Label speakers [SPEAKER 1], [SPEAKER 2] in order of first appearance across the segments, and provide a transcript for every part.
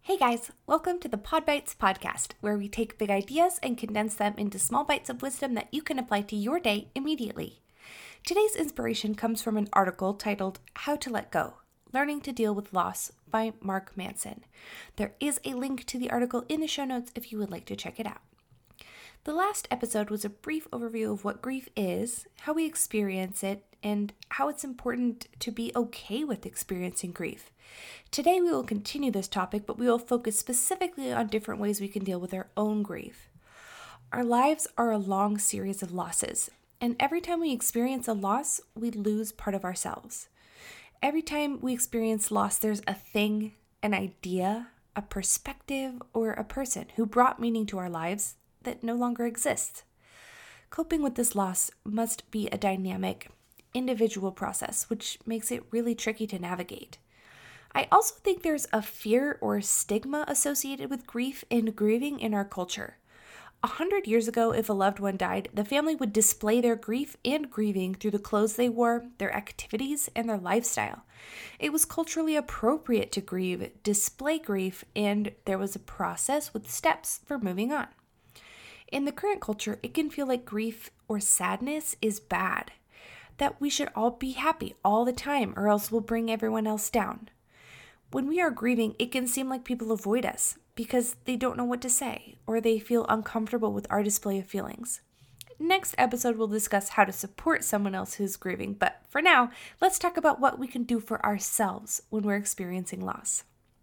[SPEAKER 1] Hey guys, welcome to the Pod Bites podcast, where we take big ideas and condense them into small bites of wisdom that you can apply to your day immediately. Today's inspiration comes from an article titled How to Let Go: Learning to Deal with Loss by Mark Manson. There is a link to the article in the show notes if you would like to check it out. The last episode was a brief overview of what grief is, how we experience it, and how it's important to be okay with experiencing grief. Today we will continue this topic, but we will focus specifically on different ways we can deal with our own grief. Our lives are a long series of losses, and every time we experience a loss, we lose part of ourselves. Every time we experience loss, there's a thing, an idea, a perspective, or a person who brought meaning to our lives that no longer exists. Coping with this loss must be a dynamic, individual process, which makes it really tricky to navigate. I also think there's a fear or stigma associated with grief and grieving in our culture. 100 years ago, if a loved one died, the family would display their grief and grieving through the clothes they wore, their activities, and their lifestyle. It was culturally appropriate to grieve, display grief, and there was a process with steps for moving on. In the current culture, it can feel like grief or sadness is bad, that we should all be happy all the time or else we'll bring everyone else down. When we are grieving, it can seem like people avoid us because they don't know what to say or they feel uncomfortable with our display of feelings. Next episode, we'll discuss how to support someone else who's grieving, but for now, let's talk about what we can do for ourselves when we're experiencing loss.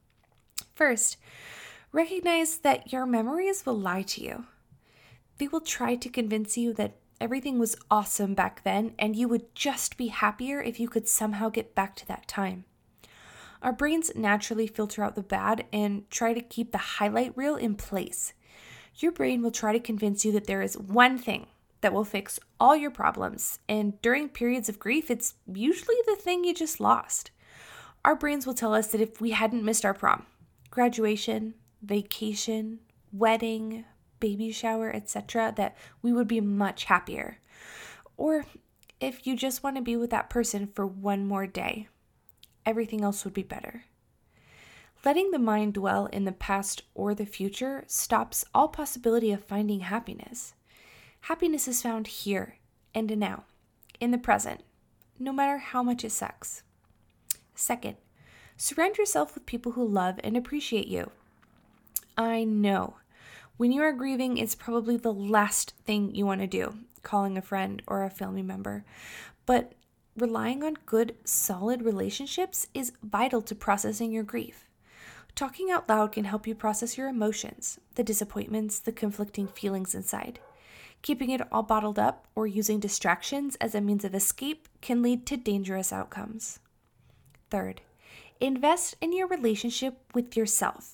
[SPEAKER 1] First, recognize that your memories will lie to you. They will try to convince you that everything was awesome back then and you would just be happier if you could somehow get back to that time. Our brains naturally filter out the bad and try to keep the highlight reel in place. Your brain will try to convince you that there is one thing that will fix all your problems, and during periods of grief, it's usually the thing you just lost. Our brains will tell us that if we hadn't missed our prom, graduation, vacation, wedding, baby shower, etc., that we would be much happier. Or if you just want to be with that person for one more day, everything else would be better. Letting the mind dwell in the past or the future stops all possibility of finding happiness. Happiness is found here and now, in the present, no matter how much it sucks. Second, surround yourself with people who love and appreciate you. I know, when you are grieving, it's probably the last thing you want to do, calling a friend or a family member. But relying on good, solid relationships is vital to processing your grief. Talking out loud can help you process your emotions, the disappointments, the conflicting feelings inside. Keeping it all bottled up or using distractions as a means of escape can lead to dangerous outcomes. Third, invest in your relationship with yourself.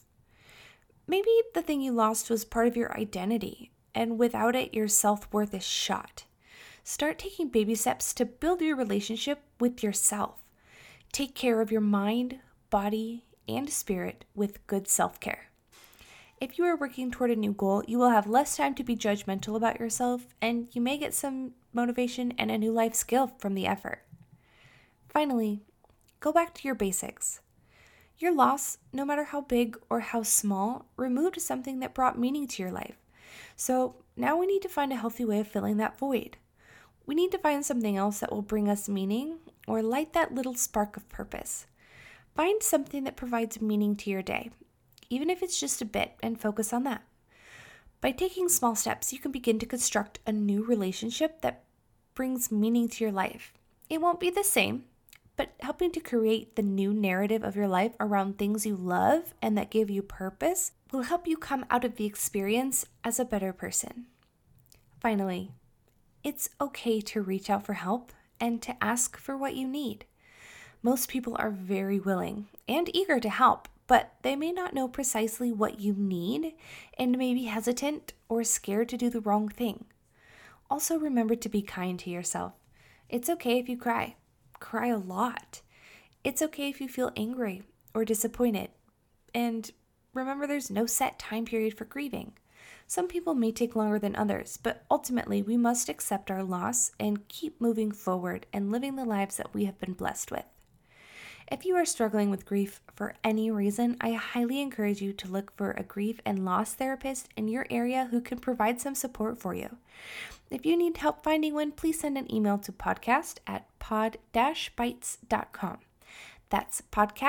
[SPEAKER 1] Maybe the thing you lost was part of your identity, and without it, your self-worth is shot. Start taking baby steps to build your relationship with yourself. Take care of your mind, body, and spirit with good self-care. If you are working toward a new goal, you will have less time to be judgmental about yourself, and you may get some motivation and a new life skill from the effort. Finally, go back to your basics. Your loss, no matter how big or how small, removed something that brought meaning to your life. So now we need to find a healthy way of filling that void. We need to find something else that will bring us meaning or light that little spark of purpose. Find something that provides meaning to your day, even if it's just a bit, and focus on that. By taking small steps, you can begin to construct a new relationship that brings meaning to your life. It won't be the same, but helping to create the new narrative of your life around things you love and that give you purpose will help you come out of the experience as a better person. Finally, it's okay to reach out for help and to ask for what you need. Most people are very willing and eager to help, but they may not know precisely what you need and may be hesitant or scared to do the wrong thing. Also, remember to be kind to yourself. It's okay if you cry. Cry a lot. It's okay if you feel angry or disappointed. And remember, there's no set time period for grieving. Some people may take longer than others, but ultimately we must accept our loss and keep moving forward and living the lives that we have been blessed with. If you are struggling with grief for any reason, I highly encourage you to look for a grief and loss therapist in your area who can provide some support for you. If you need help finding one, please send an email to podcast@pod-bytes.com. That's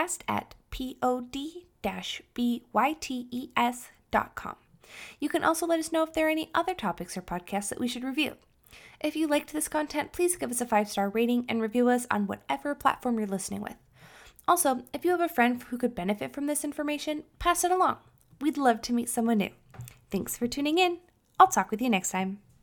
[SPEAKER 1] podcast@pod-bytes.com. You can also let us know if there are any other topics or podcasts that we should review. If you liked this content, please give us a 5-star rating and review us on whatever platform you're listening with. Also, if you have a friend who could benefit from this information, pass it along. We'd love to meet someone new. Thanks for tuning in. I'll talk with you next time.